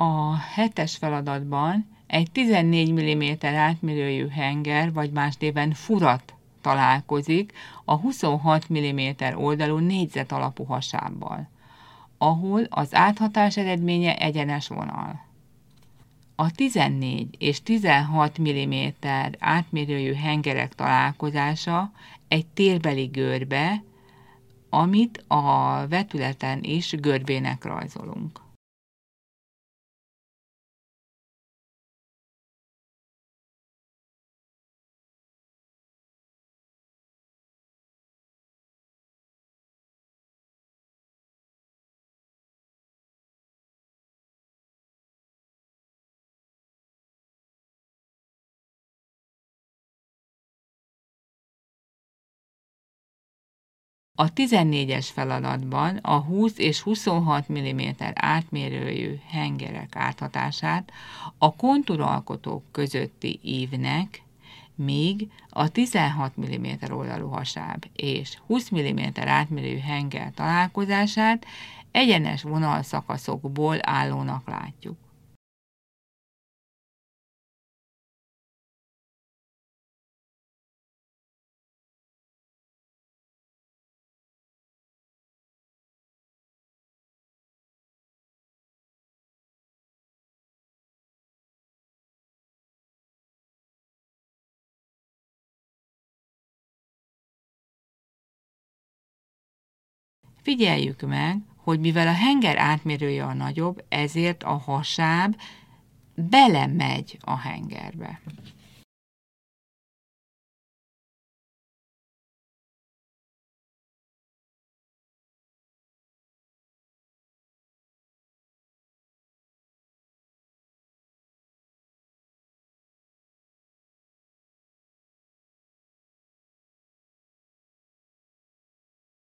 A 7-es feladatban egy 14 mm átmérőjű henger, vagy más néven furat találkozik a 26 mm oldalú négyzet alapú hasábbal, ahol az áthatás eredménye egyenes vonal. A 14 és 16 mm átmérőjű hengerek találkozása egy térbeli görbe, amit a vetületen is görbének rajzolunk. A 14-es feladatban a 20 és 26 mm átmérőjű hengerek áthatását a kontúralkotók közötti ívnek, míg a 16 mm oldalú hasáb és 20 mm átmérőjű henger találkozását egyenes vonalszakaszokból állónak látjuk. Figyeljük meg, hogy mivel a henger átmérője a nagyobb, ezért a hasáb belemegy a hengerbe.